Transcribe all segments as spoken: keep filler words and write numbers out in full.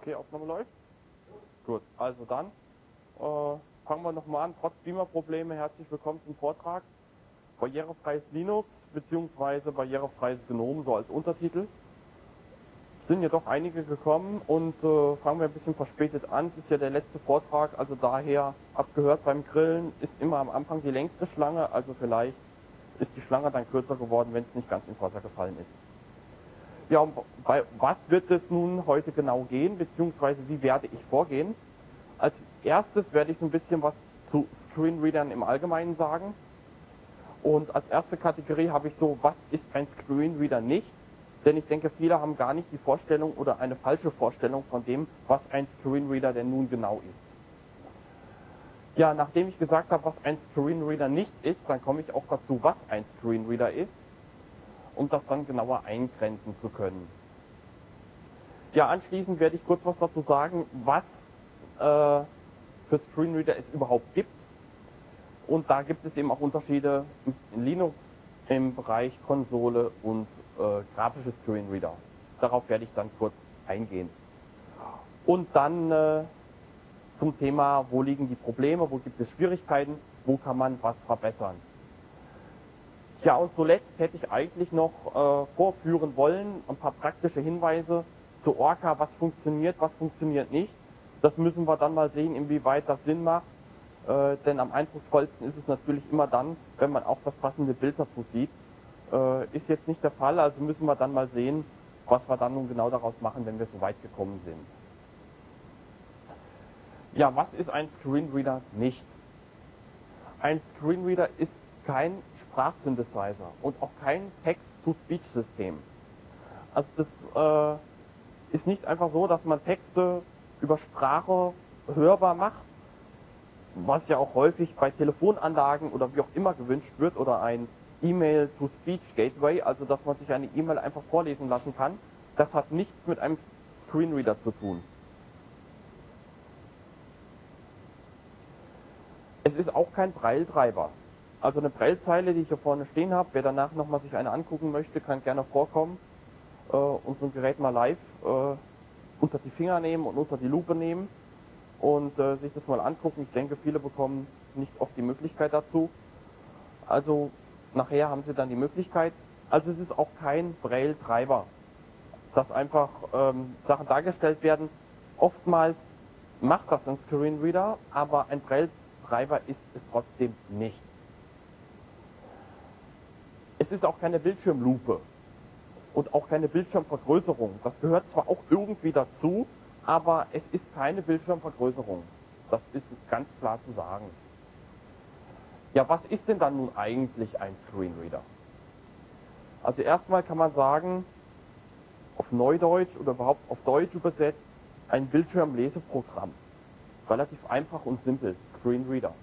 Okay, Aufnahme läuft? Gut, also dann äh, fangen wir nochmal an. Trotz Beamer-Probleme, herzlich willkommen zum Vortrag. Barrierefreies Linux bzw. barrierefreies GNOME, so als Untertitel. Sind ja doch einige gekommen und äh, fangen wir ein bisschen verspätet an. Es ist ja der letzte Vortrag, also daher abgehört beim Grillen ist immer am Anfang die längste Schlange, also vielleicht ist die Schlange dann kürzer geworden, wenn es nicht ganz ins Wasser gefallen ist. Ja, und bei was wird es nun heute genau gehen, beziehungsweise wie werde ich vorgehen? Als erstes werde ich so ein bisschen was zu Screenreadern im Allgemeinen sagen. Und als erste Kategorie habe ich so, was ist ein Screenreader nicht? Denn ich denke, viele haben gar nicht die Vorstellung oder eine falsche Vorstellung von dem, was ein Screenreader denn nun genau ist. Ja, nachdem ich gesagt habe, was ein Screenreader nicht ist, dann komme ich auch dazu, was ein Screenreader ist, um das dann genauer eingrenzen zu können. Ja, anschließend werde ich kurz was dazu sagen, was äh, für Screenreader es überhaupt gibt. Und da gibt es eben auch Unterschiede in Linux im Bereich Konsole und äh, grafische Screenreader. Darauf werde ich dann kurz eingehen. Und dann äh, zum Thema, wo liegen die Probleme, wo gibt es Schwierigkeiten, wo kann man was verbessern. Ja, und zuletzt hätte ich eigentlich noch äh, vorführen wollen, ein paar praktische Hinweise zu Orca, was funktioniert, was funktioniert nicht. Das müssen wir dann mal sehen, inwieweit das Sinn macht. Äh, denn am eindrucksvollsten ist es natürlich immer dann, wenn man auch das passende Bild dazu sieht. Äh, ist jetzt nicht der Fall, also müssen wir dann mal sehen, was wir dann nun genau daraus machen, wenn wir so weit gekommen sind. Ja, was ist ein Screenreader nicht? Ein Screenreader ist kein Sprachsynthesizer und auch kein Text-to-Speech-System. Also das äh, ist nicht einfach so, dass man Texte über Sprache hörbar macht, was ja auch häufig bei Telefonanlagen oder wie auch immer gewünscht wird, oder ein E-Mail-to-Speech-Gateway, also dass man sich eine E-Mail einfach vorlesen lassen kann. Das hat nichts mit einem Screenreader zu tun. Es ist auch kein Braille-Treiber. Also eine Braille-Zeile, die ich hier vorne stehen habe, wer danach nochmal sich eine angucken möchte, kann gerne vorkommen äh, und so ein Gerät mal live äh, unter die Finger nehmen und unter die Lupe nehmen und äh, sich das mal angucken. Ich denke, viele bekommen nicht oft die Möglichkeit dazu. Also nachher haben sie dann die Möglichkeit. Also es ist auch kein Braille-Treiber, dass einfach ähm, Sachen dargestellt werden. Oftmals macht das ein Screenreader, aber ein Braille-Treiber ist es trotzdem nicht. Es ist auch keine Bildschirmlupe und auch keine Bildschirmvergrößerung. Das gehört zwar auch irgendwie dazu, aber es ist keine Bildschirmvergrößerung. Das ist ganz klar zu sagen. Ja, was ist denn dann nun eigentlich ein Screenreader? Also erstmal kann man sagen, auf Neudeutsch oder überhaupt auf Deutsch übersetzt, ein Bildschirmleseprogramm. Relativ einfach und simpel, Screenreader.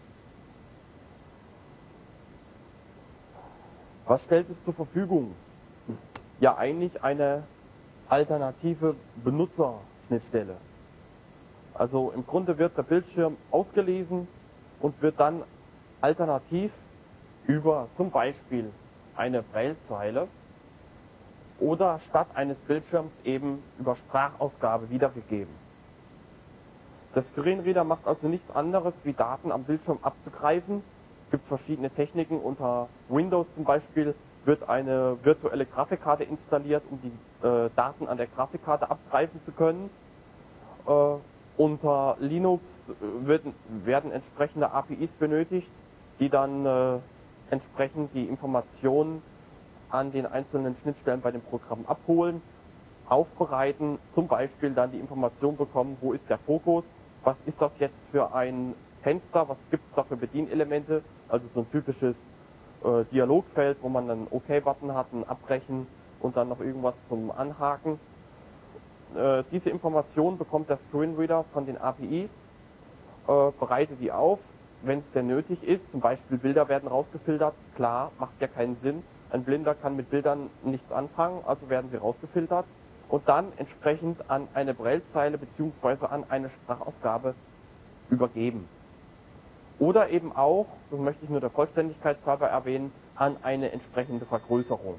Was stellt es zur Verfügung? Ja, eigentlich eine alternative Benutzerschnittstelle. Also im Grunde wird der Bildschirm ausgelesen und wird dann alternativ über zum Beispiel eine Braillezeile oder statt eines Bildschirms eben über Sprachausgabe wiedergegeben. Der Screenreader macht also nichts anderes, wie Daten am Bildschirm abzugreifen. Es gibt verschiedene Techniken. Unter Windows zum Beispiel wird eine virtuelle Grafikkarte installiert, um die äh, Daten an der Grafikkarte abgreifen zu können. Äh, unter Linux wird, werden entsprechende A P Is benötigt, die dann äh, entsprechend die Informationen an den einzelnen Schnittstellen bei dem Programm abholen, aufbereiten, zum Beispiel dann die Information bekommen, wo ist der Fokus, was ist das jetzt für ein Fenster, was gibt es da für Bedienelemente, also so ein typisches äh, Dialogfeld, wo man einen OK-Button hat, ein Abbrechen und dann noch irgendwas zum Anhaken. Äh, diese Information bekommt der Screenreader von den A P Is, äh, bereitet die auf, wenn es denn nötig ist, zum Beispiel Bilder werden rausgefiltert, klar, macht ja keinen Sinn, ein Blinder kann mit Bildern nichts anfangen, also werden sie rausgefiltert und dann entsprechend an eine Braillezeile bzw. an eine Sprachausgabe übergeben. Oder eben auch, das möchte ich nur der Vollständigkeit halber erwähnen, an eine entsprechende Vergrößerung.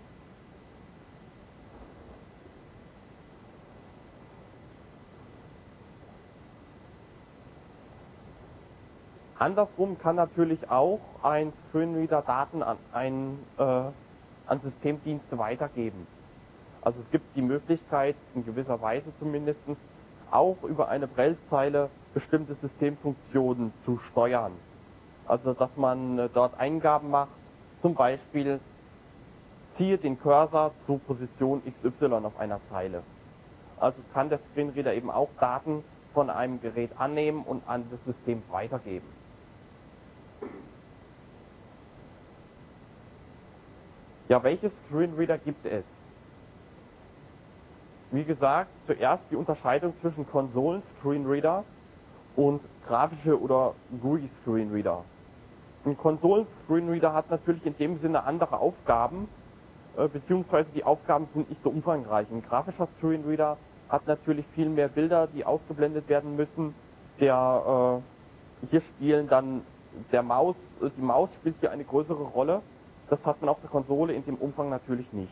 Andersrum kann natürlich auch ein Screenreader Daten an, ein, äh, an Systemdienste weitergeben. Also es gibt die Möglichkeit, in gewisser Weise zumindest, auch über eine Braillezeile bestimmte Systemfunktionen zu steuern. Also dass man äh, dort Eingaben macht, zum Beispiel ziehe den Cursor zu Position X Y auf einer Zeile. Also kann der Screenreader eben auch Daten von einem Gerät annehmen und an das System weitergeben. Ja, welche Screenreader gibt es? Wie gesagt, zuerst die Unterscheidung zwischen Konsolen-Screenreader und grafische oder G U I-Screenreader. Ein Konsolen-Screenreader hat natürlich in dem Sinne andere Aufgaben, äh, beziehungsweise die Aufgaben sind nicht so umfangreich. Ein grafischer Screenreader hat natürlich viel mehr Bilder, die ausgeblendet werden müssen. Der, äh, hier spielen dann der Maus, äh, die Maus spielt hier eine größere Rolle. Das hat man auf der Konsole in dem Umfang natürlich nicht.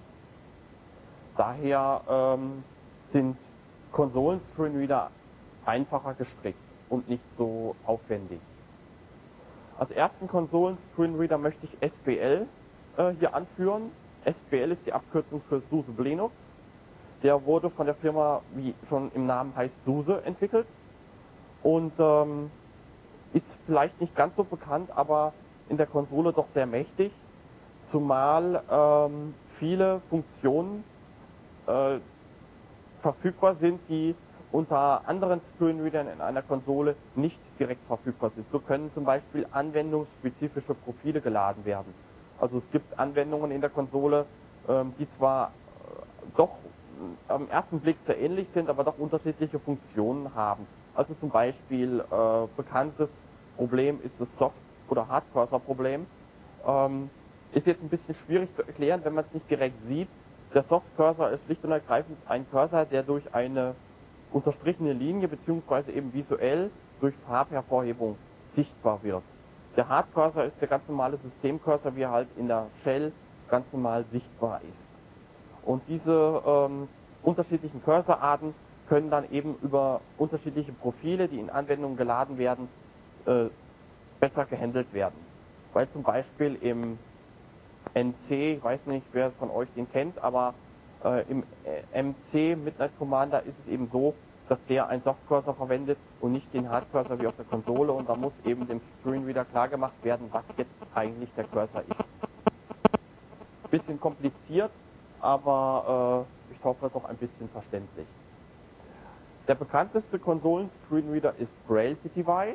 Daher ähm, sind Konsolen-Screenreader einfacher gestrickt und nicht so aufwendig. Als ersten Konsolen-Screenreader möchte ich S B L äh, hier anführen. S B L ist die Abkürzung für SUSE Linux. Der wurde von der Firma, wie schon im Namen heißt, SUSE entwickelt und ähm, ist vielleicht nicht ganz so bekannt, aber in der Konsole doch sehr mächtig, zumal ähm, viele Funktionen äh, verfügbar sind, die unter anderen Screenreadern in einer Konsole nicht direkt verfügbar sind. So können zum Beispiel anwendungsspezifische Profile geladen werden. Also es gibt Anwendungen in der Konsole, ähm, die zwar äh, doch äh, am ersten Blick sehr ähnlich sind, aber doch unterschiedliche Funktionen haben. Also zum Beispiel äh, bekanntes Problem ist das Soft- oder Hard-Cursor-Problem. Ähm, ist jetzt ein bisschen schwierig zu erklären, wenn man es nicht direkt sieht. Der Soft-Cursor ist schlicht und ergreifend ein Cursor, der durch eine unterstrichene Linie bzw. eben visuell durch Farbhervorhebung sichtbar wird. Der Hard-Cursor ist der ganz normale Systemcursor, wie er halt in der Shell ganz normal sichtbar ist. Und diese ähm, unterschiedlichen Cursorarten können dann eben über unterschiedliche Profile, die in Anwendungen geladen werden, äh, besser gehandelt werden. Weil zum Beispiel im N C, ich weiß nicht, wer von euch den kennt, aber äh, im M C Midnight Commander ist es eben so, dass der einen Soft-Cursor verwendet und nicht den Hard-Cursor wie auf der Konsole, und da muss eben dem Screenreader klar gemacht werden, was jetzt eigentlich der Cursor ist. Bisschen kompliziert, aber äh, ich hoffe doch ein bisschen verständlich. Der bekannteste Konsolen-Screenreader ist Braille T T Y.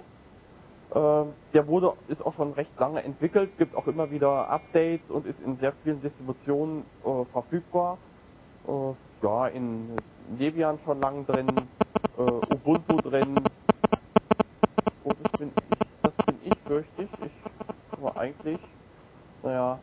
Der wurde, ist auch schon recht lange entwickelt, gibt auch immer wieder Updates und ist in sehr vielen Distributionen äh, verfügbar. Äh, ja, in Debian schon lange drin, äh, Ubuntu drin. Oh, das bin ich, das bin ich, fürchte ich. Ich aber eigentlich, naja,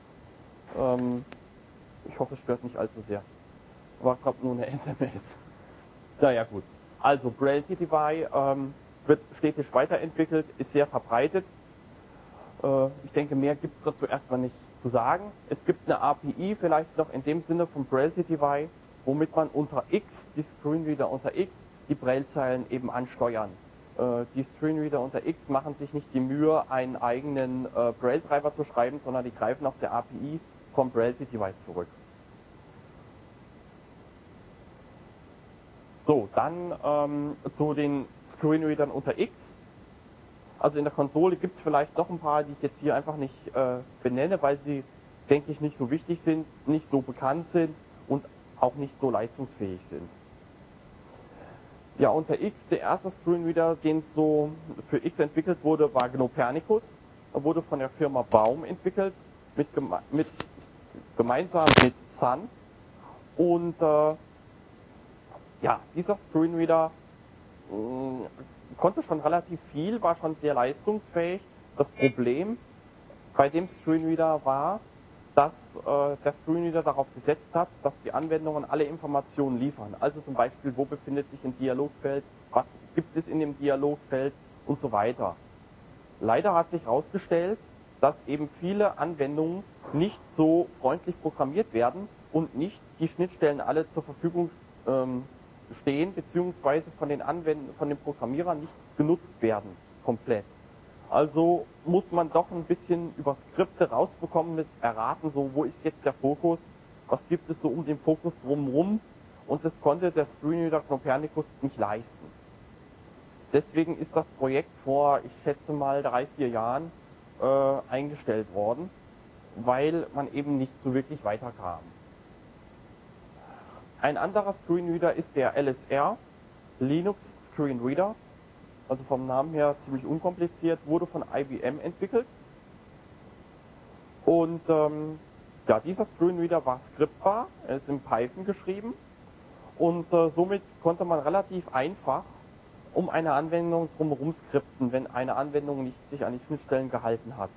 ähm, ich hoffe, es stört nicht allzu sehr. Aber kommt nur eine S M S. Naja, gut. Also, Braille T T Y, ähm, wird stetig weiterentwickelt, ist sehr verbreitet. Äh, ich denke, mehr gibt es dazu erstmal nicht zu sagen. Es gibt eine A P I, vielleicht noch in dem Sinne von Braille T T Y, womit man unter X, die Screenreader unter X, die Braillezeilen eben ansteuern. Äh, die Screenreader unter X machen sich nicht die Mühe, einen eigenen äh, Braille-Treiber zu schreiben, sondern die greifen auf der A P I von Braille T T Y zurück. So, dann ähm, zu den Screenreadern unter X. Also in der Konsole gibt es vielleicht noch ein paar, die ich jetzt hier einfach nicht äh, benenne, weil sie, denke ich, nicht so wichtig sind, nicht so bekannt sind und auch nicht so leistungsfähig sind. Ja, unter X, der erste Screenreader, den so für X entwickelt wurde, war Gnopernicus. Er wurde von der Firma Baum entwickelt, mit, geme mit, gemeinsam mit Sun. Und äh, ja, dieser Screenreader mh, konnte schon relativ viel, war schon sehr leistungsfähig. Das Problem bei dem Screenreader war, dass äh, der Screenreader darauf gesetzt hat, dass die Anwendungen alle Informationen liefern. Also zum Beispiel, wo befindet sich ein Dialogfeld, was gibt es in dem Dialogfeld und so weiter. Leider hat sich herausgestellt, dass eben viele Anwendungen nicht so freundlich programmiert werden und nicht die Schnittstellen alle zur Verfügung ähm, stehen, beziehungsweise von den Anwendern, von den Programmierern nicht genutzt werden, komplett. Also muss man doch ein bisschen über Skripte rausbekommen, mit erraten, so wo ist jetzt der Fokus, was gibt es so um den Fokus drumherum, und das konnte der Screenreader Copernicus nicht leisten. Deswegen ist das Projekt vor, ich schätze mal, drei, vier Jahren äh, eingestellt worden, weil man eben nicht so wirklich weiterkam. Ein anderer Screenreader ist der L S R, Linux Screenreader, also vom Namen her ziemlich unkompliziert, wurde von I B M entwickelt. Und ähm, ja, dieser Screenreader war skriptbar, er ist in Python geschrieben, und äh, somit konnte man relativ einfach um eine Anwendung drumherum skripten, wenn eine Anwendung nicht sich an die Schnittstellen gehalten hat.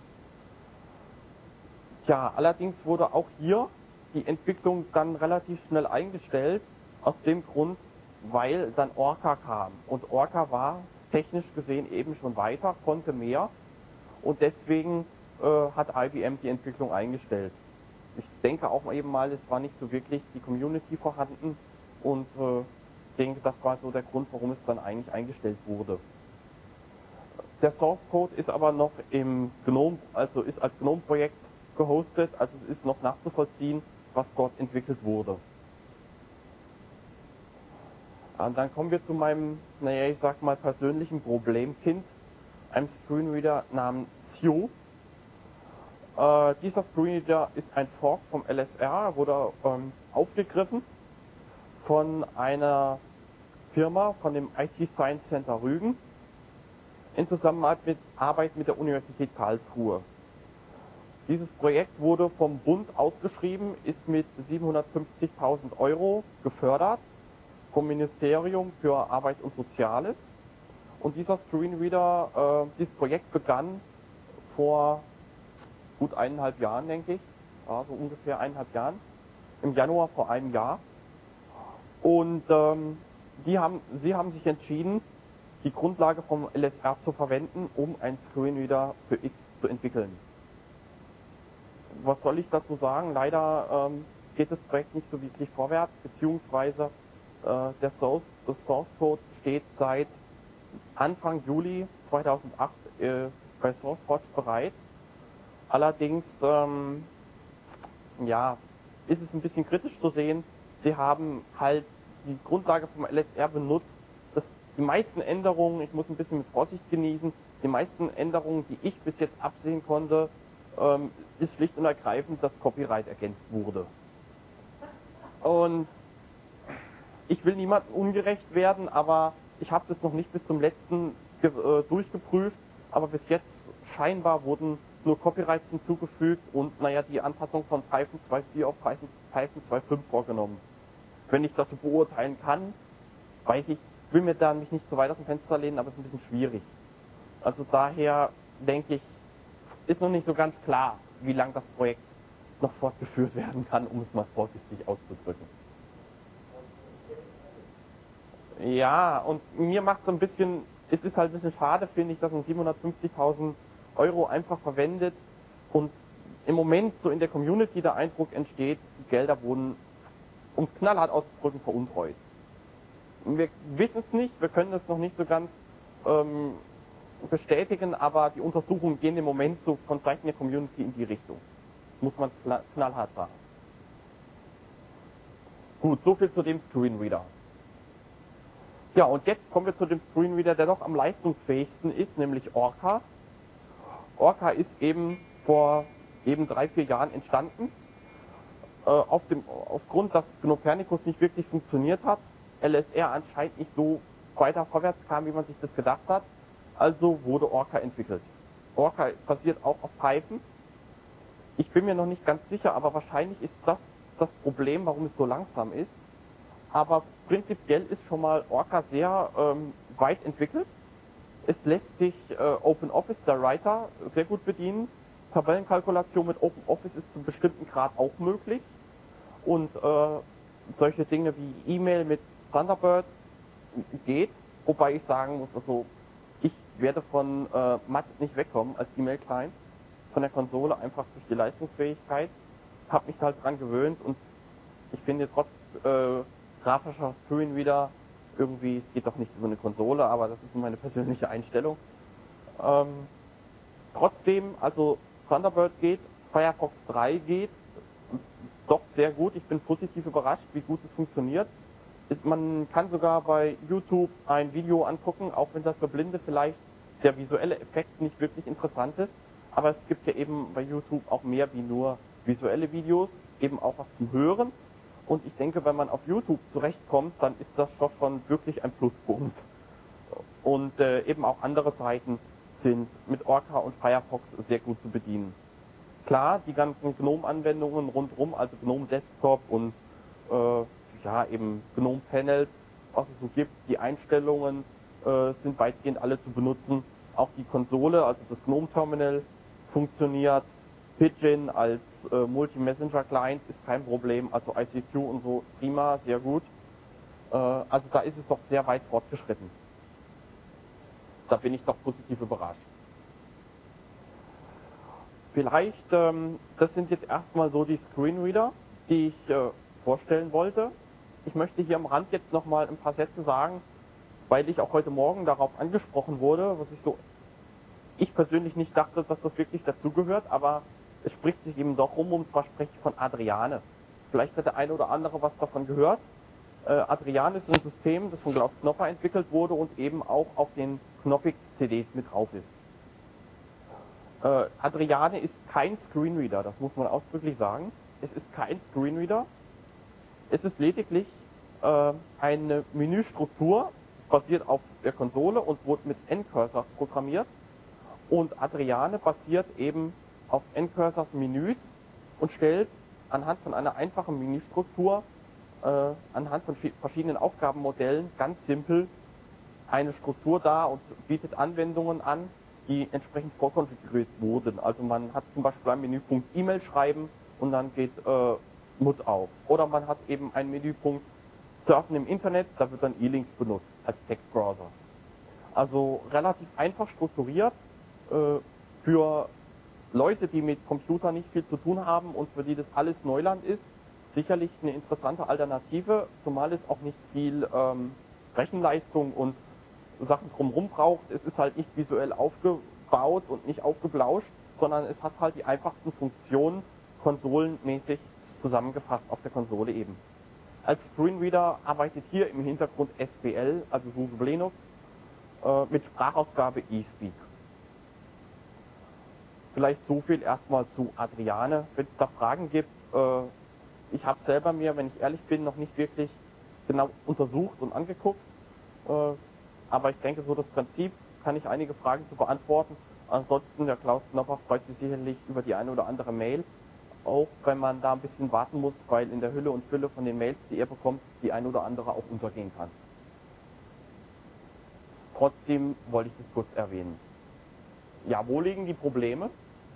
Tja, allerdings wurde auch hier die Entwicklung dann relativ schnell eingestellt, aus dem Grund, weil dann Orca kam. Und Orca war technisch gesehen eben schon weiter, konnte mehr, und deswegen äh, hat I B M die Entwicklung eingestellt. Ich denke auch eben mal, es war nicht so wirklich die Community vorhanden, und äh, ich denke, das war so der Grund, warum es dann eigentlich eingestellt wurde. Der Source Code ist aber noch im GNOME, also ist als GNOME-Projekt gehostet, also es ist noch nachzuvollziehen, was dort entwickelt wurde. Und dann kommen wir zu meinem, naja, ich sag mal, persönlichen Problemkind, einem Screenreader namens Sue. Äh, dieser Screenreader ist ein Fork vom L S R, wurde ähm, aufgegriffen von einer Firma, von dem I T Science Center Rügen, in Zusammenarbeit mit, Arbeit mit der Universität Karlsruhe. Dieses Projekt wurde vom Bund ausgeschrieben, ist mit siebenhundertfünfzigtausend Euro gefördert, vom Ministerium für Arbeit und Soziales. Und dieser Screenreader, äh, dieses Projekt begann vor gut eineinhalb Jahren, denke ich, ja, so ungefähr eineinhalb Jahren, im Januar vor einem Jahr. Und ähm, die haben, sie haben sich entschieden, die Grundlage vom L S R zu verwenden, um einen Screenreader für X zu entwickeln. Was soll ich dazu sagen? Leider ähm, geht das Projekt nicht so wirklich vorwärts, beziehungsweise äh, der Source, das Source Code steht seit Anfang Juli zweitausendacht äh, bei SourceForge bereit. Allerdings ähm, ja, ist es ein bisschen kritisch zu sehen. Sie haben halt die Grundlage vom L S R benutzt. Das, die meisten Änderungen, ich muss ein bisschen mit Vorsicht genießen, die meisten Änderungen, die ich bis jetzt absehen konnte, ähm, ist schlicht und ergreifend, dass Copyright ergänzt wurde. Und ich will niemandem ungerecht werden, aber ich habe das noch nicht bis zum letzten äh, durchgeprüft, aber bis jetzt scheinbar wurden nur Copyrights hinzugefügt und naja, die Anpassung von Python zwei Punkt vier auf Python zwei Punkt fünf vorgenommen. Wenn ich das so beurteilen kann, weiß ich, will mir da mich nicht so weit aus dem Fenster lehnen, aber es ist ein bisschen schwierig. Also daher denke ich, ist noch nicht so ganz klar, wie lange das Projekt noch fortgeführt werden kann, um es mal vorsichtig auszudrücken. Ja, und mir macht es ein bisschen, es ist halt ein bisschen schade, finde ich, dass man siebenhundertfünfzigtausend Euro einfach verwendet und im Moment so in der Community der Eindruck entsteht, die Gelder wurden, um es knallhart auszudrücken, veruntreut. Wir wissen es nicht, wir können es noch nicht so ganz ähm, bestätigen, aber die Untersuchungen gehen im Moment so von Seiten der Community in die Richtung. Muss man knallhart sagen. Gut, soviel zu dem Screenreader. Ja, und jetzt kommen wir zu dem Screenreader, der noch am leistungsfähigsten ist, nämlich Orca. Orca ist eben vor eben drei, vier Jahren entstanden. Äh, auf dem, aufgrund, dass Copernicus nicht wirklich funktioniert hat, L S R anscheinend nicht so weiter vorwärts kam, wie man sich das gedacht hat, also wurde Orca entwickelt. Orca basiert auch auf Python. Ich bin mir noch nicht ganz sicher, aber wahrscheinlich ist das das Problem, warum es so langsam ist. Aber prinzipiell ist schon mal Orca sehr ähm, weit entwickelt. Es lässt sich äh, OpenOffice, der Writer, sehr gut bedienen. Tabellenkalkulation mit OpenOffice ist zu einem bestimmten Grad auch möglich. Und äh, solche Dinge wie E-Mail mit Thunderbird geht. Wobei ich sagen muss, also ich werde von äh, M A T nicht wegkommen als E-Mail-Client. Von der Konsole einfach durch die Leistungsfähigkeit. Habe mich halt dran gewöhnt und ich finde trotz äh, grafischer Screenreader irgendwie, es geht doch nicht über eine Konsole, aber das ist nur meine persönliche Einstellung. Ähm, trotzdem, also Thunderbird geht, Firefox drei geht, doch sehr gut. Ich bin positiv überrascht, wie gut es funktioniert. Ist, man kann sogar bei YouTube ein Video angucken, auch wenn das für Blinde vielleicht der visuelle Effekt nicht wirklich interessant ist. Aber es gibt ja eben bei YouTube auch mehr wie nur visuelle Videos, eben auch was zum Hören. Und ich denke, wenn man auf YouTube zurechtkommt, dann ist das doch schon wirklich ein Pluspunkt. Und äh, eben auch andere Seiten sind mit Orca und Firefox sehr gut zu bedienen. Klar, die ganzen GNOME-Anwendungen rundherum, also GNOME Desktop und äh, ja eben GNOME Panels, was es so gibt, die Einstellungen äh, sind weitgehend alle zu benutzen. Auch die Konsole, also das GNOME Terminal, funktioniert. Pidgin als äh, Multi-Messenger-Client ist kein Problem, also I C Q und so prima, sehr gut. Äh, also da ist es doch sehr weit fortgeschritten. Da bin ich doch positiv überrascht. Vielleicht, ähm, das sind jetzt erstmal so die Screenreader, die ich äh, vorstellen wollte. Ich möchte hier am Rand jetzt nochmal ein paar Sätze sagen, weil ich auch heute Morgen darauf angesprochen wurde, was ich so, ich persönlich nicht dachte, dass das wirklich dazugehört, aber es spricht sich eben doch rum, und zwar spreche ich von Adriane. Vielleicht hat der eine oder andere was davon gehört. Äh, Adriane ist ein System, das von Klaus Knopper entwickelt wurde und eben auch auf den Knoppix C Ds mit drauf ist. Äh, Adriane ist kein Screenreader, das muss man ausdrücklich sagen. Es ist kein Screenreader. Es ist lediglich äh, eine Menüstruktur. Es basiert auf der Konsole und wurde mit N-Cursors programmiert. Und Adriane basiert eben auf N-Cursors Menüs und stellt anhand von einer einfachen Menüstruktur, äh, anhand von verschiedenen Aufgabenmodellen ganz simpel eine Struktur dar und bietet Anwendungen an, die entsprechend vorkonfiguriert wurden. Also man hat zum Beispiel einen Menüpunkt E-Mail schreiben und dann geht äh, M U T auf. Oder man hat eben einen Menüpunkt Surfen im Internet, da wird dann E-Links benutzt als Textbrowser. Also relativ einfach strukturiert äh, für Leute, die mit Computern nicht viel zu tun haben und für die das alles Neuland ist, sicherlich eine interessante Alternative, zumal es auch nicht viel ähm, Rechenleistung und Sachen drumherum braucht. Es ist halt nicht visuell aufgebaut und nicht aufgeblauscht, sondern es hat halt die einfachsten Funktionen konsolenmäßig zusammengefasst auf der Konsole eben. Als Screenreader arbeitet hier im Hintergrund S B L, also SUSE Linux, äh, mit Sprachausgabe eSpeak. Vielleicht so viel erstmal zu Adriane. Wenn es da Fragen gibt, äh, ich habe selber mir, wenn ich ehrlich bin, noch nicht wirklich genau untersucht und angeguckt. Äh, aber ich denke, so das Prinzip kann ich einige Fragen zu beantworten. Ansonsten, der Klaus Knopper freut sich sicherlich über die eine oder andere Mail. Auch wenn man da ein bisschen warten muss, weil in der Hülle und Fülle von den Mails, die er bekommt, die eine oder andere auch untergehen kann. Trotzdem wollte ich das kurz erwähnen. Ja, wo liegen die Probleme?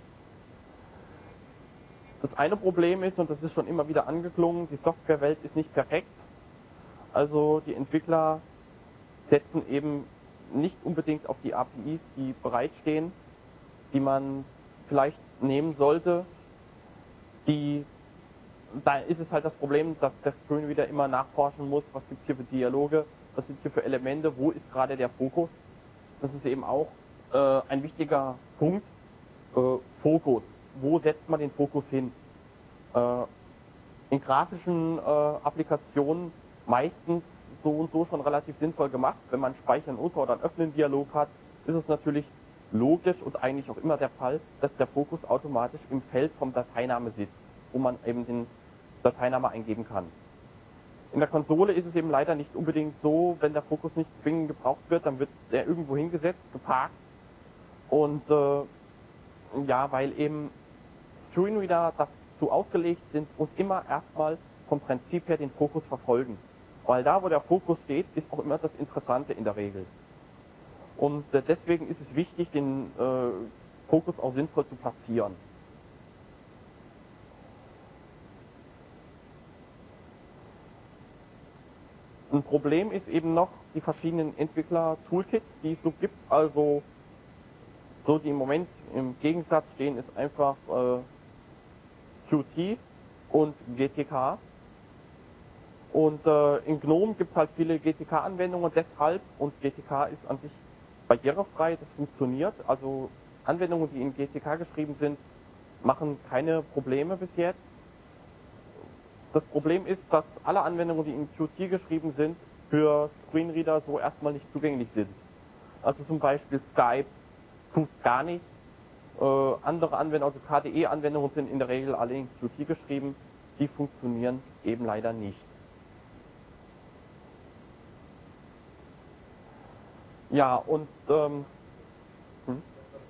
Das eine Problem ist, und das ist schon immer wieder angeklungen, die Softwarewelt ist nicht perfekt. Also die Entwickler setzen eben nicht unbedingt auf die A P Is, die bereitstehen, die man vielleicht nehmen sollte. Die, da ist es halt das Problem, dass der Screenreader immer nachforschen muss, was gibt es hier für Dialoge, was sind hier für Elemente, wo ist gerade der Fokus. Das ist eben auch äh, ein wichtiger Punkt, äh, Fokus. Wo setzt man den Fokus hin? Äh, in grafischen äh, Applikationen meistens so und so schon relativ sinnvoll gemacht. Wenn man Speichern unter oder einen öffnen Dialog hat, ist es natürlich logisch und eigentlich auch immer der Fall, dass der Fokus automatisch im Feld vom Dateiname sitzt, wo man eben den Dateiname eingeben kann. In der Konsole ist es eben leider nicht unbedingt so, wenn der Fokus nicht zwingend gebraucht wird, dann wird der irgendwo hingesetzt, geparkt. Und äh, ja, weil eben Screenreader dazu ausgelegt sind und immer erstmal vom Prinzip her den Fokus verfolgen. Weil da, wo der Fokus steht, ist auch immer das Interessante in der Regel. Und äh, deswegen ist es wichtig, den äh, Fokus auch sinnvoll zu platzieren. Ein Problem ist eben noch die verschiedenen Entwickler-Toolkits, die es so gibt. Also so, die im Moment im Gegensatz stehen, ist einfach äh, Qt und G T K. Und äh, in GNOME gibt es halt viele G T K-Anwendungen deshalb, und G T K ist an sich barrierefrei, das funktioniert. Also Anwendungen, die in G T K geschrieben sind, machen keine Probleme bis jetzt. Das Problem ist, dass alle Anwendungen, die in Qt geschrieben sind, für Screenreader so erstmal nicht zugänglich sind. Also zum Beispiel Skype tut gar nicht. Äh, andere Anwendungen, also K D E-Anwendungen sind in der Regel alle in Qt geschrieben. Die funktionieren eben leider nicht. Ja, und ähm, hm?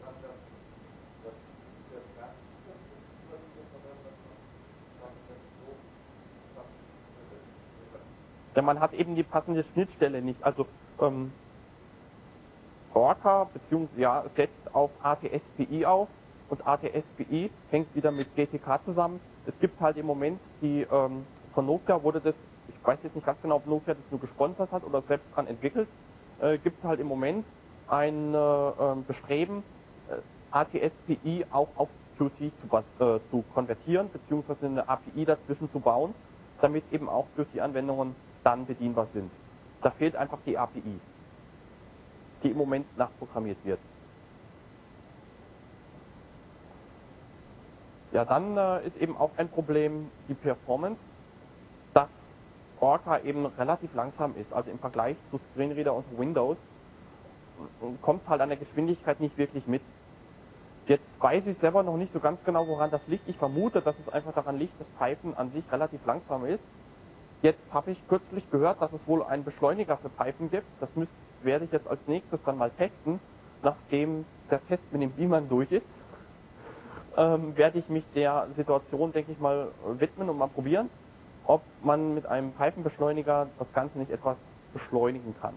Denn man hat eben die passende Schnittstelle nicht. Also ähm, Orca beziehungsweise ja, setzt auf A T S P I auf und A T S P I hängt wieder mit G T K zusammen. Es gibt halt im Moment die ähm, von Nokia wurde das, ich weiß jetzt nicht ganz genau, ob Nokia das nur gesponsert hat oder selbst dran entwickelt, äh, gibt es halt im Moment ein äh, ähm, Bestreben, äh, A T S P I auch auf Qt zu, bas äh, zu konvertieren, beziehungsweise eine A P I dazwischen zu bauen, damit eben auch durch die Anwendungen dann bedienbar sind. Da fehlt einfach die A P I, die im Moment nachprogrammiert wird. Ja, dann äh, ist eben auch ein Problem die Performance, dass Orca eben relativ langsam ist. Also im Vergleich zu Screenreader unter Windows kommt es halt an der Geschwindigkeit nicht wirklich mit. Jetzt weiß ich selber noch nicht so ganz genau, woran das liegt. Ich vermute, dass es einfach daran liegt, dass Python an sich relativ langsam ist. Jetzt habe ich kürzlich gehört, dass es wohl einen Beschleuniger für Python gibt. Das müß, werde ich jetzt als nächstes dann mal testen, nachdem der Test mit dem Beamern durch ist. Ähm, werde ich mich der Situation, denke ich mal, widmen und mal probieren, ob man mit einem Python-Beschleuniger das Ganze nicht etwas beschleunigen kann.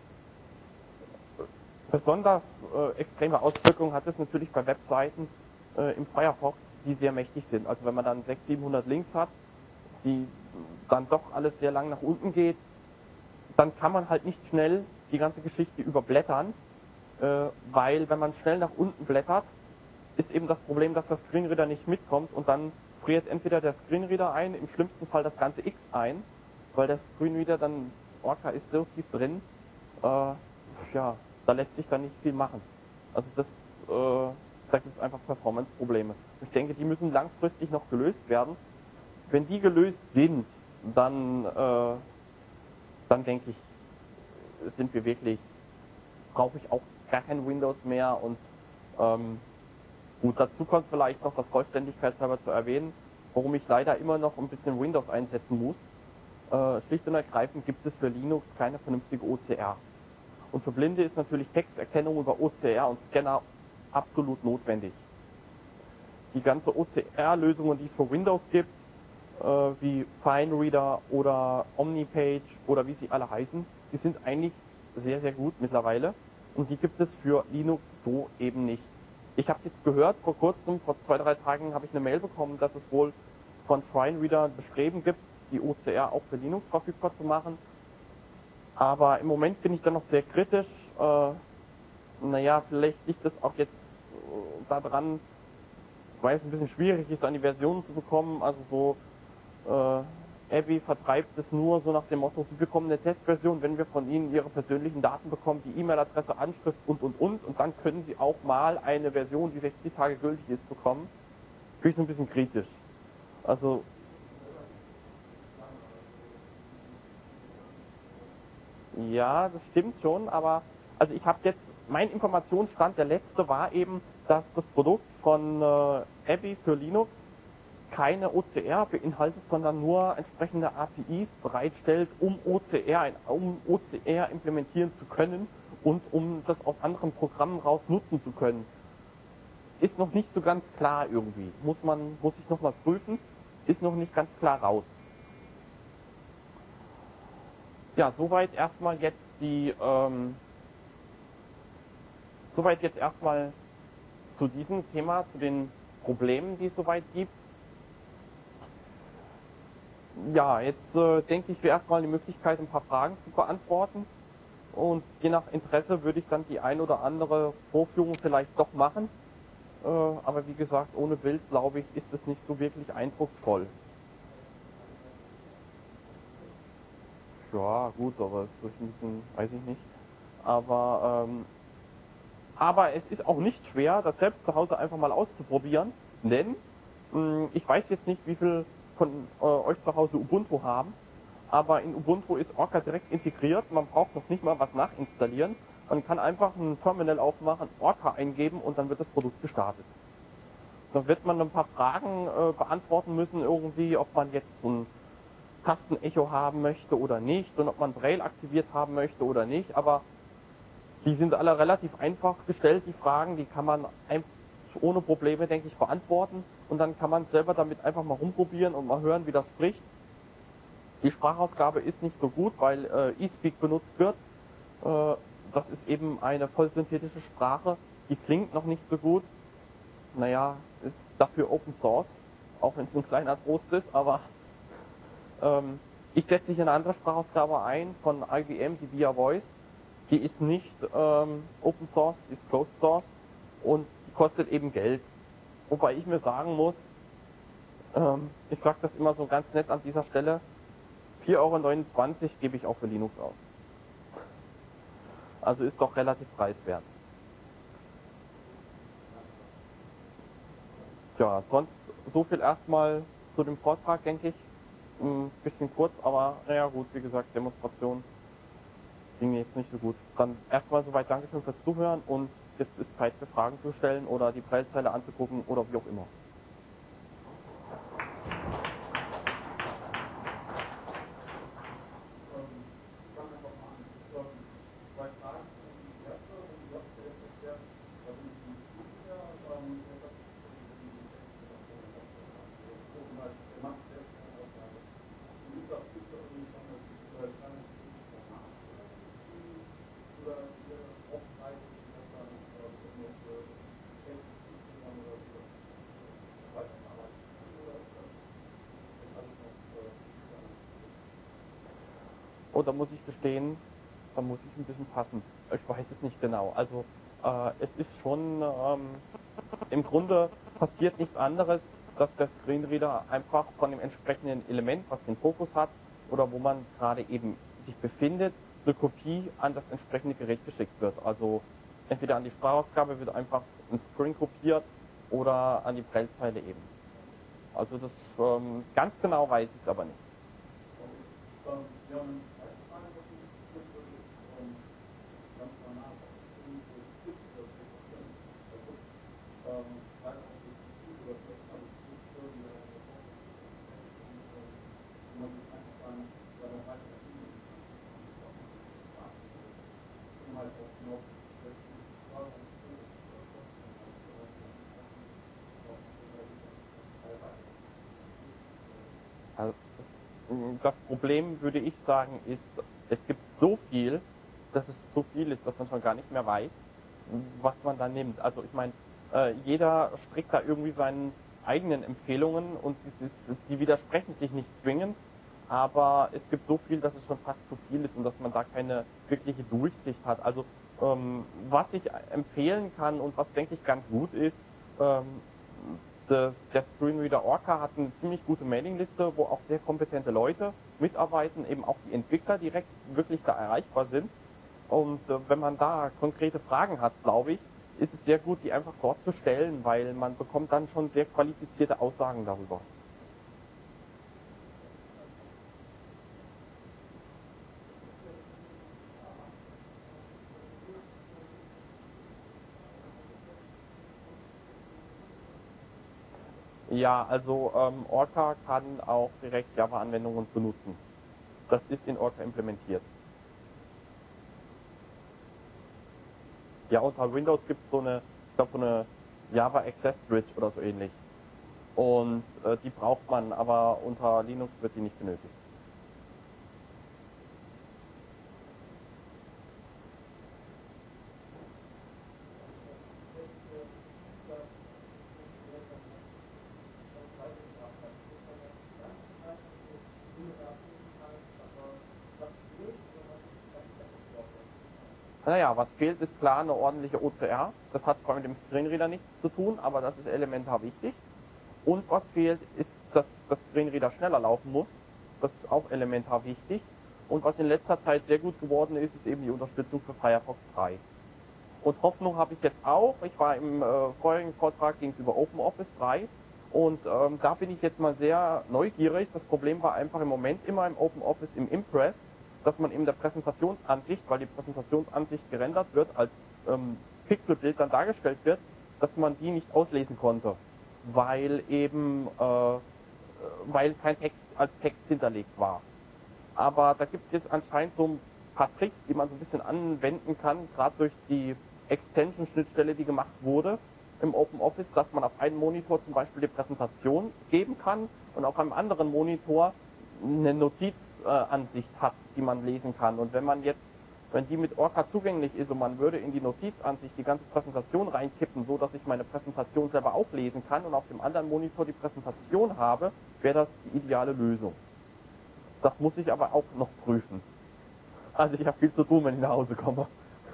Besonders äh, extreme Auswirkungen hat es natürlich bei Webseiten äh, im Firefox, die sehr mächtig sind. Also wenn man dann sechshundert, siebenhundert Links hat, die dann doch alles sehr lang nach unten geht, dann kann man halt nicht schnell die ganze Geschichte überblättern, äh, weil wenn man schnell nach unten blättert, ist eben das Problem, dass der Screenreader nicht mitkommt und dann friert entweder der Screenreader ein, im schlimmsten Fall das ganze X ein, weil der Screenreader dann, Orca ist so tief drin, äh, ja, da lässt sich dann nicht viel machen. Also das, äh, da gibt es einfach Performance-Probleme. Ich denke, die müssen langfristig noch gelöst werden. Wenn die gelöst sind, dann, äh, dann denke ich, sind wir wirklich, brauche ich auch gar kein Windows mehr und ähm, gut, dazu kommt vielleicht noch das Vollständigkeitshalber zu erwähnen, warum ich leider immer noch ein bisschen Windows einsetzen muss. Äh, schlicht und ergreifend gibt es für Linux keine vernünftige O C R. Und für Blinde ist natürlich Texterkennung über O C R und Scanner absolut notwendig. Die ganze O C R-Lösungen, die es für Windows gibt, äh, wie FineReader oder OmniPage oder wie sie alle heißen, die sind eigentlich sehr, sehr gut mittlerweile. Und die gibt es für Linux so eben nicht. Ich habe jetzt gehört, vor kurzem, vor zwei, drei Tagen, habe ich eine Mail bekommen, dass es wohl von FineReader ein Bestreben gibt, die O C R auch für Linux verfügbar zu machen. Aber im Moment bin ich da noch sehr kritisch. Äh, naja, vielleicht liegt es auch jetzt äh, daran, weil es ein bisschen schwierig ist, an die Versionen zu bekommen. Also so, äh, Abby vertreibt es nur so nach dem Motto, Sie bekommen eine Testversion, wenn wir von Ihnen Ihre persönlichen Daten bekommen, die E-Mail-Adresse, Anschrift und, und, und. Und dann können Sie auch mal eine Version, die sechzig Tage gültig ist, bekommen. Finde ich so ein bisschen kritisch. Also, ja, das stimmt schon, aber also ich habe jetzt, mein Informationsstand, der letzte war eben, dass das Produkt von äh, Abby für Linux keine O C R beinhaltet, sondern nur entsprechende A P Is bereitstellt, um O C R, um O C R implementieren zu können und um das aus anderen Programmen raus nutzen zu können. Ist noch nicht so ganz klar irgendwie. Muss man, muss ich nochmal prüfen, ist noch nicht ganz klar raus. Ja, soweit erstmal jetzt die, ähm, soweit jetzt erstmal zu diesem Thema, zu den Problemen, die es soweit gibt. Ja, jetzt äh, denke ich, wäre erstmal die Möglichkeit, ein paar Fragen zu beantworten. Und je nach Interesse würde ich dann die ein oder andere Vorführung vielleicht doch machen. Äh, aber wie gesagt, ohne Bild, glaube ich, ist es nicht so wirklich eindrucksvoll. Ja, gut, aber es ist durch ein bisschen, weiß ich nicht. Aber ähm, Aber es ist auch nicht schwer, das selbst zu Hause einfach mal auszuprobieren, denn mh, ich weiß jetzt nicht, wie viel von äh, euch zu Hause Ubuntu haben, aber in Ubuntu ist Orca direkt integriert, man braucht noch nicht mal was nachinstallieren. Man kann einfach ein Terminal aufmachen, Orca eingeben und dann wird das Produkt gestartet. Da wird man ein paar Fragen äh, beantworten müssen irgendwie, ob man jetzt so ein Tastenecho haben möchte oder nicht und ob man Braille aktiviert haben möchte oder nicht, aber die sind alle relativ einfach gestellt, die Fragen, die kann man einfach ohne Probleme, denke ich, beantworten und dann kann man selber damit einfach mal rumprobieren und mal hören, wie das spricht. Die Sprachausgabe ist nicht so gut, weil äh, eSpeak benutzt wird. Äh, das ist eben eine vollsynthetische Sprache, die klingt noch nicht so gut. Naja, ist dafür Open Source, auch wenn es ein kleiner Trost ist, aber ähm, ich setze hier eine andere Sprachausgabe ein von I B M, die Via Voice. Die ist nicht ähm, Open Source, die ist Closed Source und die kostet eben Geld. Wobei ich mir sagen muss, ähm, ich sage das immer so ganz nett an dieser Stelle, vier Euro neunundzwanzig gebe ich auch für Linux aus. Also ist doch relativ preiswert. Ja, sonst so viel erstmal zu dem Vortrag, denke ich. Ein bisschen kurz, aber naja gut, wie gesagt, Demonstration ging jetzt nicht so gut. Dann erstmal soweit Dankeschön fürs Zuhören und jetzt ist Zeit für Fragen zu stellen oder die Braillezeile anzugucken oder wie auch immer. Oh, da muss ich gestehen, da muss ich ein bisschen passen. Ich weiß es nicht genau. Also äh, es ist schon, ähm, im Grunde passiert nichts anderes, dass der Screenreader einfach von dem entsprechenden Element, was den Fokus hat oder wo man gerade eben sich befindet, eine Kopie an das entsprechende Gerät geschickt wird. Also entweder an die Sprachausgabe wird einfach ein Screen kopiert oder an die Braillezeile eben. Also das ähm, ganz genau weiß ich es aber nicht. Also das, das Problem, würde ich sagen, ist, es gibt so viel, dass es so viel ist, dass man schon gar nicht mehr weiß, was man da nimmt. Also ich meine, äh, jeder strickt da irgendwie seinen eigenen Empfehlungen und sie, sie, sie widersprechen sich nicht zwingend, aber es gibt so viel, dass es schon fast zu viel ist und dass man da keine wirkliche Durchsicht hat. Also ähm, was ich empfehlen kann und was denke ich ganz gut ist, ähm, das, der Screenreader Orca hat eine ziemlich gute Mailingliste, wo auch sehr kompetente Leute mitarbeiten, eben auch die Entwickler direkt wirklich da erreichbar sind. Und äh, wenn man da konkrete Fragen hat, glaube ich, ist es sehr gut, die einfach dort zu stellen, weil man bekommt dann schon sehr qualifizierte Aussagen darüber. Ja, also ähm, Orca kann auch direkt Java-Anwendungen benutzen. Das ist in Orca implementiert. Ja, unter Windows gibt es so eine, ich glaube so eine Java Access Bridge oder so ähnlich. Und äh, die braucht man, aber unter Linux wird die nicht benötigt. Naja, was fehlt, ist klar eine ordentliche O C R. Das hat zwar mit dem Screenreader nichts zu tun, aber das ist elementar wichtig. Und was fehlt, ist, dass das Screenreader schneller laufen muss. Das ist auch elementar wichtig. Und was in letzter Zeit sehr gut geworden ist, ist eben die Unterstützung für Firefox drei. Und Hoffnung habe ich jetzt auch. Ich war im äh, vorherigen Vortrag ging es über OpenOffice drei und ähm, da bin ich jetzt mal sehr neugierig. Das Problem war einfach im Moment immer im OpenOffice im Impress, dass man in der Präsentationsansicht, weil die Präsentationsansicht gerendert wird, als ähm, Pixelbild dann dargestellt wird, dass man die nicht auslesen konnte, weil eben äh, weil kein Text als Text hinterlegt war. Aber da gibt es jetzt anscheinend so ein paar Tricks, die man so ein bisschen anwenden kann, gerade durch die Extension-Schnittstelle, die gemacht wurde im OpenOffice, dass man auf einen Monitor zum Beispiel die Präsentation geben kann und auf einem anderen Monitor eine Notizansicht äh, hat, die man lesen kann. Und wenn man jetzt, wenn die mit Orca zugänglich ist und man würde in die Notizansicht die ganze Präsentation reinkippen, so dass ich meine Präsentation selber auch lesen kann und auf dem anderen Monitor die Präsentation habe, wäre das die ideale Lösung. Das muss ich aber auch noch prüfen. Also ich habe viel zu tun, wenn ich nach Hause komme.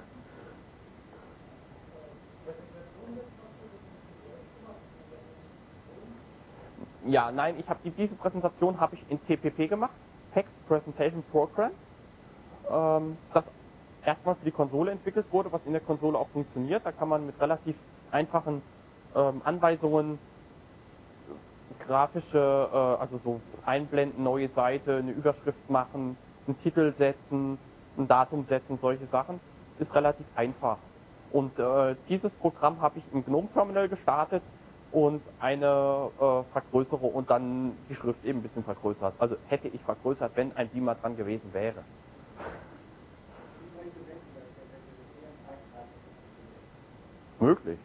Ja, nein, ich habe die, diese Präsentation habe ich in T P P gemacht, Text Presentation Program, ähm, das erstmal für die Konsole entwickelt wurde, was in der Konsole auch funktioniert. Da kann man mit relativ einfachen ähm, Anweisungen grafische, äh, also so einblenden, neue Seite, eine Überschrift machen, einen Titel setzen, ein Datum setzen, solche Sachen, ist relativ einfach. Und äh, dieses Programm habe ich im GNOME Terminal gestartet und eine äh, Vergrößerung und dann die Schrift eben ein bisschen vergrößert. Also hätte ich vergrößert, wenn ein Beamer dran gewesen wäre. Möglich.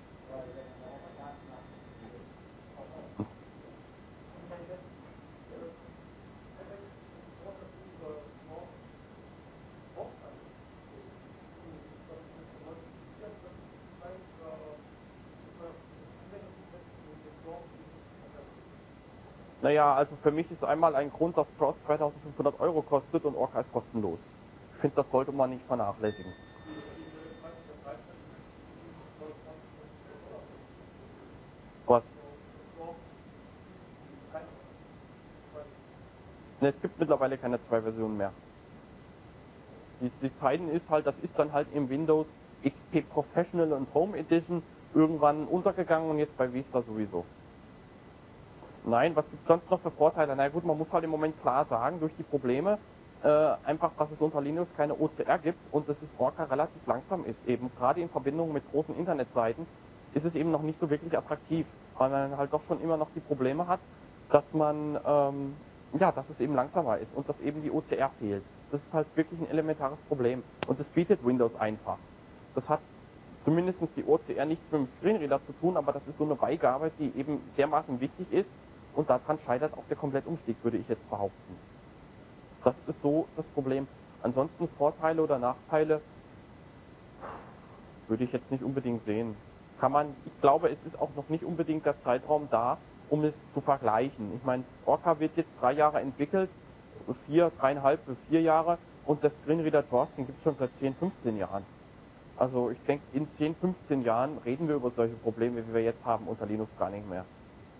Naja, also für mich ist einmal ein Grund, dass Cross zweitausendfünfhundert Euro kostet und Orca ist kostenlos. Ich finde, das sollte man nicht vernachlässigen. Was? Ne, es gibt mittlerweile keine zwei Versionen mehr. Die, die Zeiten ist halt, das ist dann halt im Windows X P Professional und Home Edition irgendwann untergegangen und jetzt bei Vista sowieso. Nein, was gibt es sonst noch für Vorteile? Na gut, man muss halt im Moment klar sagen, durch die Probleme, äh, einfach, dass es unter Linux keine O C R gibt und dass es Orca relativ langsam ist. Eben gerade in Verbindung mit großen Internetseiten ist es eben noch nicht so wirklich attraktiv, weil man halt doch schon immer noch die Probleme hat, dass man, ähm, ja, dass es eben langsamer ist und dass eben die O C R fehlt. Das ist halt wirklich ein elementares Problem und das bietet Windows einfach. Das hat zumindest die O C R nichts mit dem Screenreader zu tun, aber das ist so eine Beigabe, die eben dermaßen wichtig ist und daran scheitert auch der Komplettumstieg, würde ich jetzt behaupten. Das ist so das Problem. Ansonsten Vorteile oder Nachteile würde ich jetzt nicht unbedingt sehen. Kann man, ich glaube, es ist auch noch nicht unbedingt der Zeitraum da, um es zu vergleichen. Ich meine, Orca wird jetzt drei Jahre entwickelt, vier, dreieinhalb, vier Jahre und der Screenreader JAWS, den gibt es schon seit zehn, fünfzehn Jahren. Also ich denke, in zehn, fünfzehn Jahren reden wir über solche Probleme, wie wir jetzt haben, unter Linux gar nicht mehr.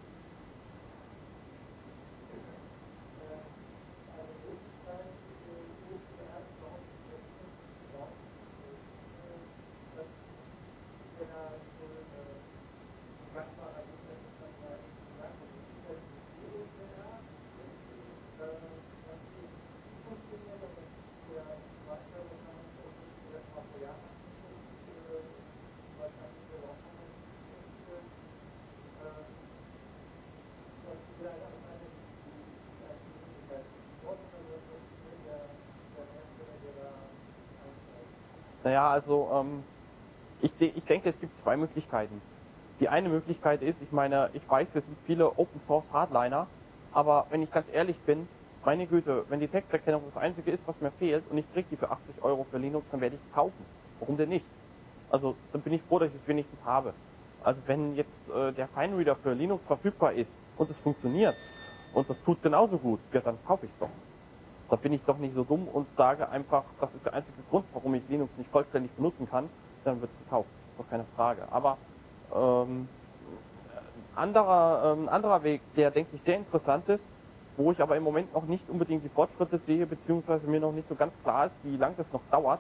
Naja, also ähm, ich, ich denke, es gibt zwei Möglichkeiten. Die eine Möglichkeit ist, ich meine, ich weiß, es sind viele Open Source Hardliner, aber wenn ich ganz ehrlich bin, meine Güte, wenn die Texterkennung das einzige ist, was mir fehlt und ich kriege die für achtzig Euro für Linux, dann werde ich die kaufen. Warum denn nicht? Also dann bin ich froh, dass ich es wenigstens habe. Also wenn jetzt äh, der Finereader für Linux verfügbar ist und es funktioniert und das tut genauso gut, ja, dann kaufe ich es doch. Da bin ich doch nicht so dumm und sage einfach, das ist der einzige Grund, warum ich Linux nicht vollständig benutzen kann, dann wird es gekauft. Das ist doch keine Frage. Aber ähm, anderer, ähm, anderer Weg, der, denke ich, sehr interessant ist, wo ich aber im Moment noch nicht unbedingt die Fortschritte sehe, beziehungsweise mir noch nicht so ganz klar ist, wie lange das noch dauert,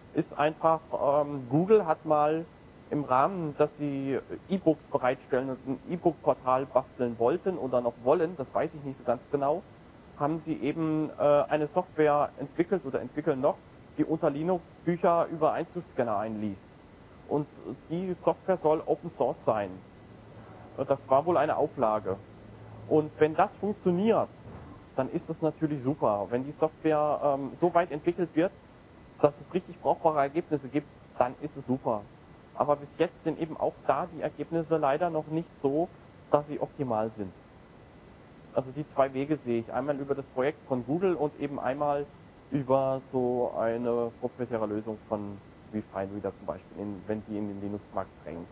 ist einfach, ähm, Google hat mal im Rahmen, dass sie E-Books bereitstellen und ein E-Book-Portal basteln wollten oder noch wollen, das weiß ich nicht so ganz genau, haben sie eben äh, eine Software entwickelt oder entwickeln noch, die unter Linux Bücher über Einzugsscanner einliest. Und die Software soll Open Source sein. Das war wohl eine Auflage. Und wenn das funktioniert, dann ist es natürlich super. Wenn die Software ähm, so weit entwickelt wird, dass es richtig brauchbare Ergebnisse gibt, dann ist es super. Aber bis jetzt sind eben auch da die Ergebnisse leider noch nicht so, dass sie optimal sind. Also die zwei Wege sehe ich. Einmal über das Projekt von Google und eben einmal über so eine proprietäre Lösung von Refinereader zum Beispiel, in, wenn die in den Linux-Markt drängen.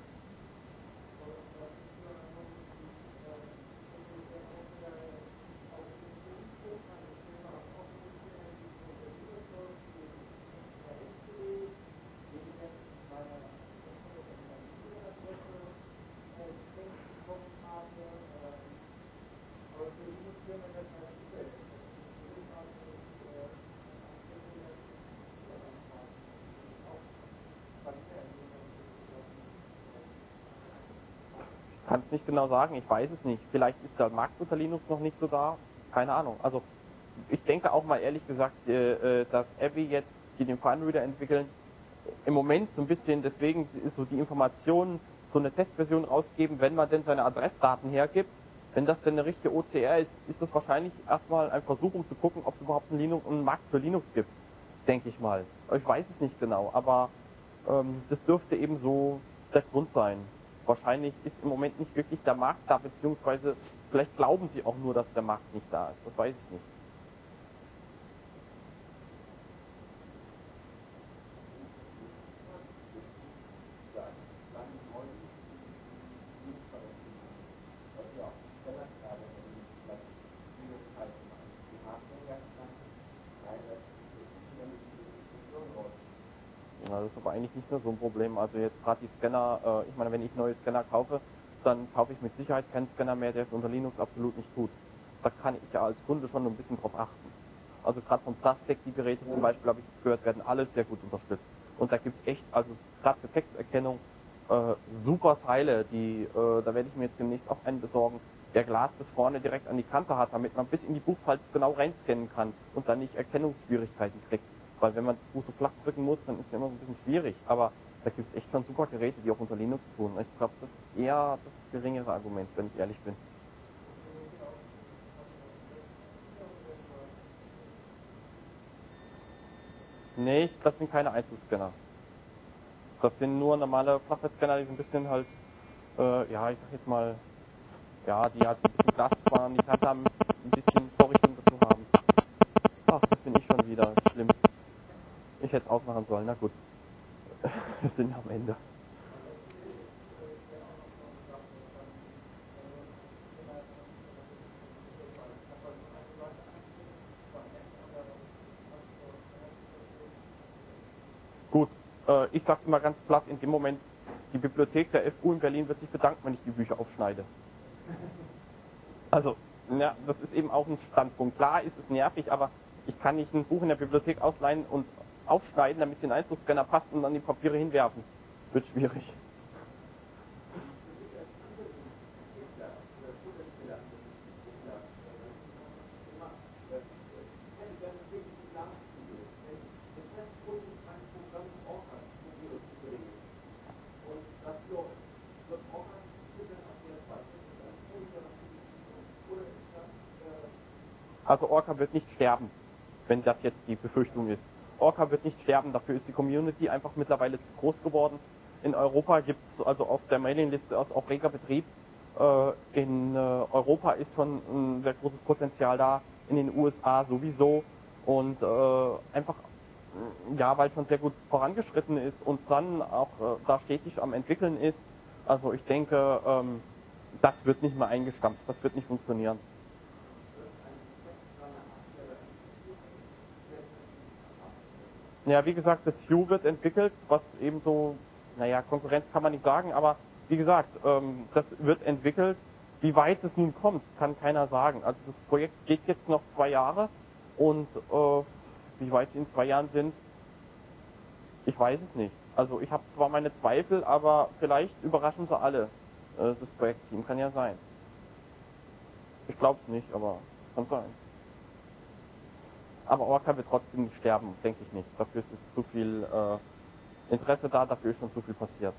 Kann es nicht genau sagen, ich weiß es nicht. Vielleicht ist der Markt unter Linux noch nicht so da, keine Ahnung. Also ich denke auch mal ehrlich gesagt, äh, dass Abby jetzt, die den Finereader entwickeln, im Moment so ein bisschen, deswegen ist so die Information, so eine Testversion rausgeben, wenn man denn seine Adressdaten hergibt. Wenn das denn eine richtige O C R ist, ist das wahrscheinlich erstmal ein Versuch, um zu gucken, ob es überhaupt einen, Linux, einen Markt für Linux gibt, denke ich mal. Ich weiß es nicht genau, aber ähm, das dürfte eben so der Grund sein. Wahrscheinlich ist im Moment nicht wirklich der Markt da, beziehungsweise vielleicht glauben sie auch nur, dass der Markt nicht da ist. Das weiß ich nicht. Ja, das ist aber eigentlich nicht mehr so ein Problem. Also jetzt gerade die Scanner, äh, ich meine, wenn ich neue Scanner kaufe, dann kaufe ich mit Sicherheit keinen Scanner mehr, der es unter Linux absolut nicht tut. Da kann ich ja als Kunde schon ein bisschen drauf achten. Also gerade von Plastik, die Geräte zum Beispiel, habe ich jetzt gehört, werden alle sehr gut unterstützt. Und da gibt es echt, also gerade für Texterkennung, äh, super Teile, die, äh, da werde ich mir jetzt demnächst auch einen besorgen, der Glas bis vorne direkt an die Kante hat, damit man bis in die Buchfalz genau reinscannen kann und dann nicht Erkennungsschwierigkeiten kriegt. Weil wenn man das Buch so flach drücken muss, dann ist es immer so ein bisschen schwierig. Aber da gibt es echt schon super Geräte, die auch unter Linux tun. Ich glaube, das ist eher das geringere Argument, wenn ich ehrlich bin. Nee, das sind keine Einzugsscanner. Das sind nur normale Flachbettscanner, die so ein bisschen halt, äh, ja, ich sag jetzt mal, ja, die halt so ein bisschen Glasfaser an die Kante haben, ein bisschen Vorrichtung dazu haben. Ach, das bin ich schon wieder, das ist schlimm. Ich hätte es ausmachen sollen, na gut. Wir sind am Ende. Gut, äh, ich sagte mal ganz platt, in dem Moment, die Bibliothek der F U in Berlin wird sich bedanken, wenn ich die Bücher aufschneide. Also, ja, das ist eben auch ein Standpunkt. Klar ist es nervig, aber ich kann nicht ein Buch in der Bibliothek ausleihen und aufschneiden, damit es in den Einzugsscanner passt und dann die Papiere hinwerfen. Wird schwierig. Also Orca wird nicht sterben, wenn das jetzt die Befürchtung ist. Orca wird nicht sterben, dafür ist die Community einfach mittlerweile zu groß geworden. In Europa gibt es also auf der Mailingliste auch reger Betrieb. Äh, in äh, Europa ist schon ein sehr großes Potenzial da, in den U S A sowieso. Und äh, einfach, ja, weil schon sehr gut vorangeschritten ist und Sun auch äh, da stetig am entwickeln ist. Also ich denke, ähm, das wird nicht mehr eingestampft, das wird nicht funktionieren. Ja, wie gesagt, das Hue wird entwickelt, was eben so, naja, Konkurrenz kann man nicht sagen, aber wie gesagt, ähm, das wird entwickelt. Wie weit es nun kommt, kann keiner sagen. Also das Projekt geht jetzt noch zwei Jahre und äh, wie weit sie in zwei Jahren sind, Ich weiß es nicht. Also ich habe zwar meine Zweifel, aber vielleicht überraschen sie alle, äh, das Projektteam. Kann ja sein. Ich glaube es nicht, aber kann sein. Aber Orca wird trotzdem nicht sterben, denke ich nicht. Dafür ist es zu viel äh, Interesse da, dafür ist schon zu viel passiert.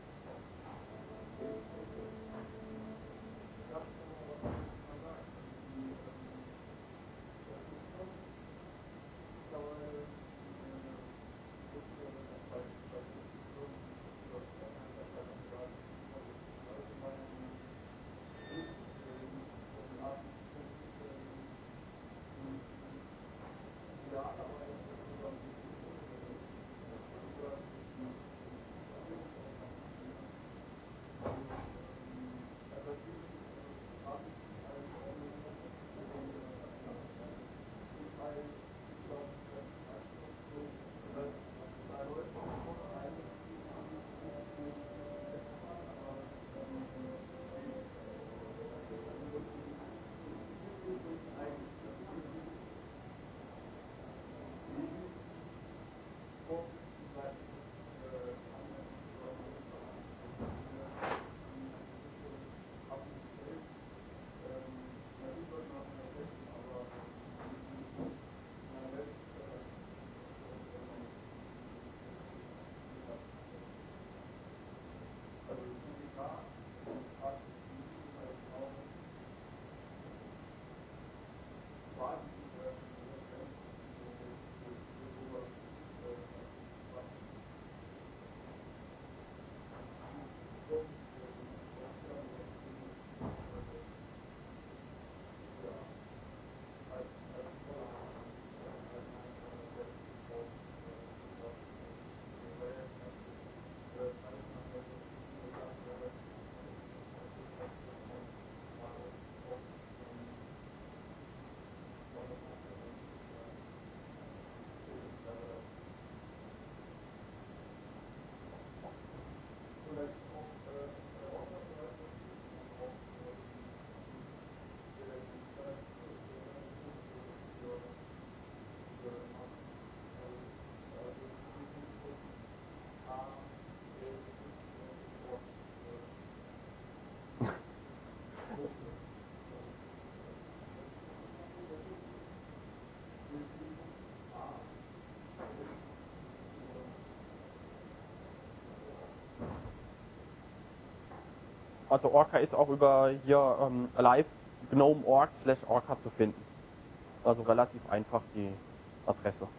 Also Orca ist auch über hier ähm, live gnome punkt org slash orca zu finden. Also relativ einfach die Adresse.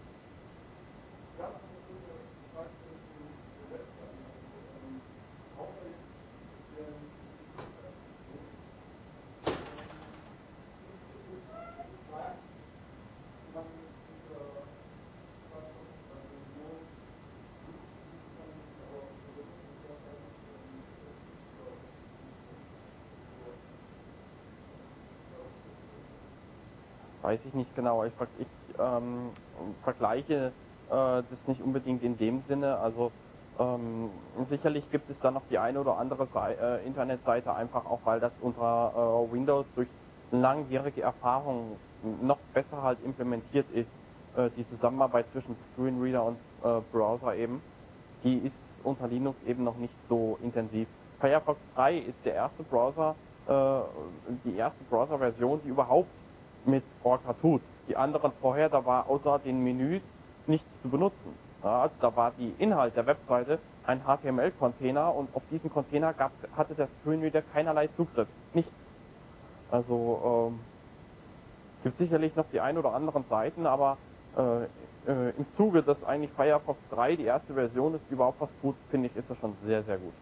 Weiß ich nicht genau. Ich, ich ähm, vergleiche äh, das nicht unbedingt in dem Sinne. Also ähm, sicherlich gibt es da noch die eine oder andere Sei äh, Internetseite, einfach auch weil das unter äh, Windows durch langjährige Erfahrung noch besser halt implementiert ist. Äh, die Zusammenarbeit zwischen Screenreader und äh, Browser eben, die ist unter Linux eben noch nicht so intensiv. Firefox drei ist der erste Browser, äh, die erste Browser-Version, die überhaupt mit Orca tut. Die anderen vorher, da war außer den Menüs nichts zu benutzen. Ja, also da war die Inhalt der Webseite ein H T M L-Container und auf diesen Container gab, hatte der Screenreader keinerlei Zugriff. Nichts. Also ähm, gibt sicherlich noch die ein oder anderen Seiten, aber äh, äh, im Zuge, dass eigentlich Firefox drei die erste Version ist, die überhaupt was tut, finde ich, ist das schon sehr, sehr gut.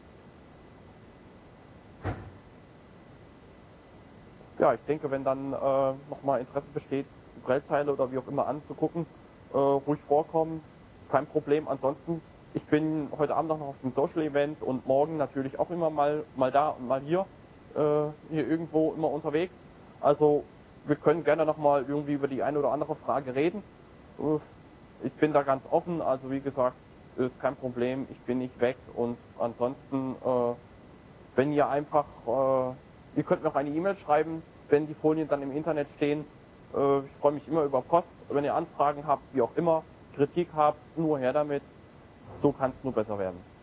Ja, ich denke, wenn dann äh, nochmal Interesse besteht, die Braillezeile oder wie auch immer anzugucken, äh, ruhig vorkommen, kein Problem. Ansonsten, ich bin heute Abend noch auf dem Social Event und morgen natürlich auch immer mal, mal da und mal hier, äh, hier irgendwo immer unterwegs. Also wir können gerne nochmal irgendwie über die eine oder andere Frage reden. Äh, ich bin da ganz offen, also wie gesagt, ist kein Problem, ich bin nicht weg und ansonsten, äh, wenn ihr einfach, äh, ihr könnt mir auch eine E-Mail schreiben, wenn die Folien dann im Internet stehen. Äh, ich freue mich immer über Post, wenn ihr Anfragen habt, wie auch immer, Kritik habt, nur her damit. So kann es nur besser werden.